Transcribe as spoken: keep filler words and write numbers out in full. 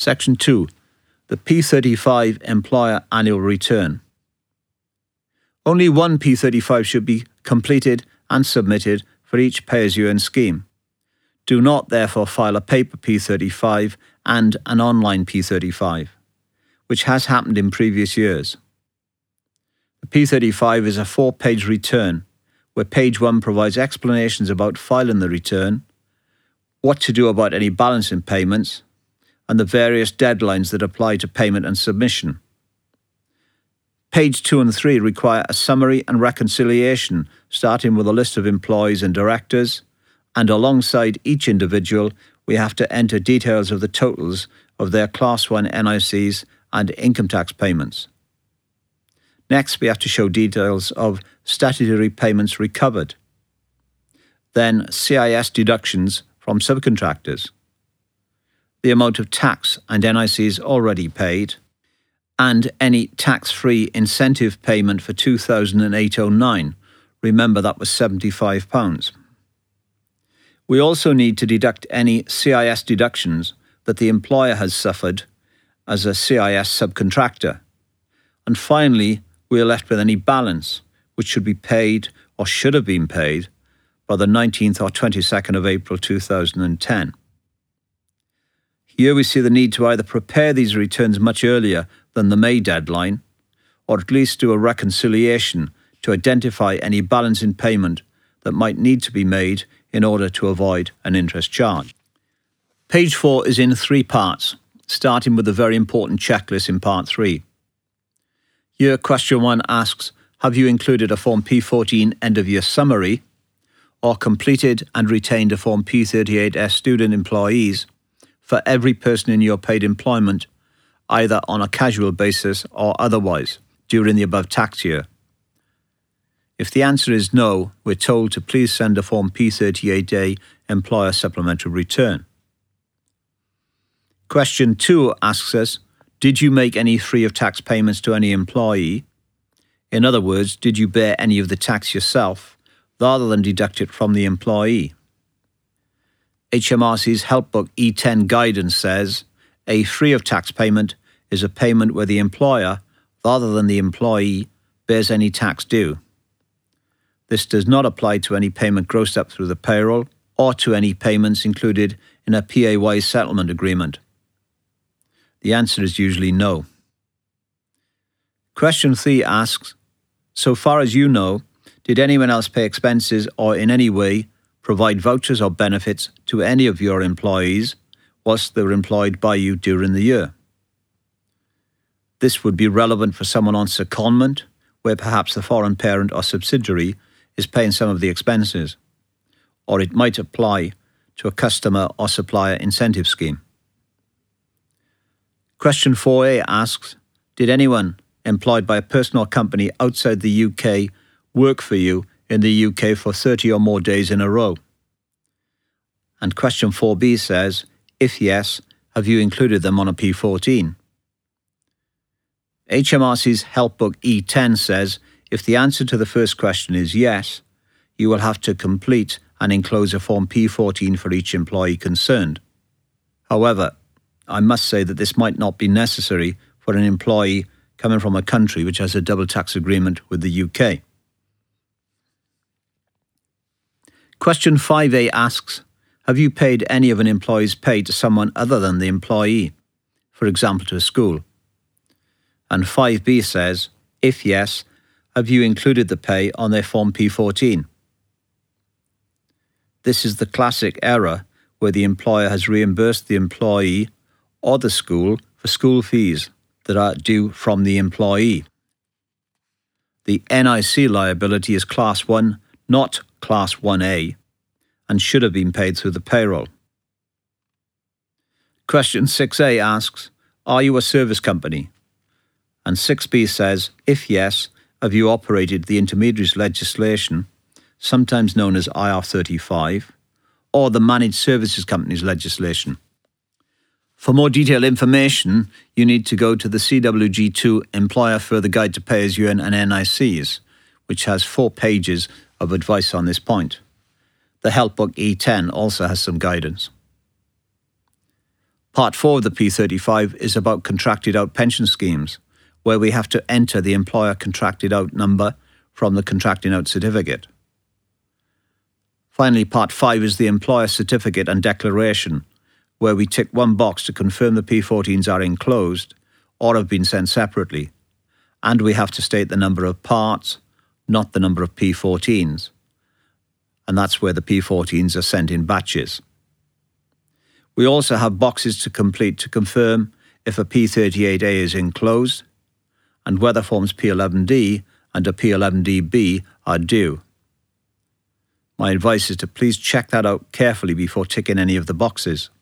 Section two. The P thirty-five Employer Annual Return. Only one P thirty-five should be completed and submitted for each pay-as-you-earn scheme. Do not therefore file a paper P thirty-five and an online P thirty-five, which has happened in previous years. The P thirty-five is a four-page return, where page one provides explanations about filing the return, what to do about any balance in payments, and the various deadlines that apply to payment and submission. Page two and three require a summary and reconciliation, starting with a list of employees and directors, and alongside each individual, we have to enter details of the totals of their Class one N I Cs and income tax payments. Next, we have to show details of statutory payments recovered. Then, C I S deductions from subcontractors, the amount of tax and N I Cs already paid, and any tax-free incentive payment for two thousand eight oh nine. Remember, that was seventy-five pounds. We also need to deduct any C I S deductions that the employer has suffered as a C I S subcontractor. And finally, we are left with any balance, which should be paid or should have been paid by the nineteenth or twenty-second of April two thousand ten. Here we see the need to either prepare these returns much earlier than the May deadline, or at least do a reconciliation to identify any balance in payment that might need to be made in order to avoid an interest charge. Page four is in three parts, starting with the very important checklist in part three. Here, question one asks, have you included a Form P fourteen end-of-year summary, or completed and retained a Form P thirty-eight S student employees for every person in your paid employment, either on a casual basis or otherwise, during the above tax year? If the answer is no, we're told to please send a Form P thirty-eight A Employer Supplementary Return. Question two asks us, did you make any free of tax payments to any employee? In other words, did you bear any of the tax yourself, rather than deduct it from the employee? H M R C's Help Book E ten guidance says, a free of tax payment is a payment where the employer, rather than the employee, bears any tax due. This does not apply to any payment grossed up through the payroll or to any payments included in a P A Y settlement agreement. The answer is usually no. Question three asks, so far as you know, did anyone else pay expenses or in any way provide vouchers or benefits to any of your employees whilst they were employed by you during the year? This would be relevant for someone on secondment, where perhaps the foreign parent or subsidiary is paying some of the expenses, or it might apply to a customer or supplier incentive scheme. Question four A asks, did anyone employed by a person or company outside the U K work for you in the U K for thirty or more days in a row? And question four B says, if yes, have you included them on a P fourteen? H M R C's Help Book E ten says, if the answer to the first question is yes, you will have to complete and enclose a Form P fourteen for each employee concerned. However, I must say that this might not be necessary for an employee coming from a country which has a double tax agreement with the U K. Question five A asks, have you paid any of an employee's pay to someone other than the employee, for example to a school? And five B says, if yes, have you included the pay on their Form P fourteen? This is the classic error where the employer has reimbursed the employee or the school for school fees that are due from the employee. The N I C liability is Class one, not Class one A, and should have been paid through the payroll. Question six A asks, are you a service company? And six B says, if yes, have you operated the intermediaries legislation, sometimes known as I R thirty-five, or the Managed Services Companies legislation? For more detailed information, you need to go to the C W G two Employer Further Guide to Pay-as-you-earn and N I Cs, which has four pages of advice on this point. The Help Book E ten also has some guidance. Part four of the P thirty-five is about contracted out pension schemes, where we have to enter the employer contracted out number from the contracting out certificate. Finally, Part five is the employer certificate and declaration, where we tick one box to confirm the P fourteens are enclosed or have been sent separately, and we have to state the number of parts, not the number of P fourteens, and that's where the P fourteens are sent in batches. We also have boxes to complete to confirm if a P thirty-eight A is enclosed and whether forms P eleven D and a P eleven D B are due. My advice is to please check that out carefully before ticking any of the boxes.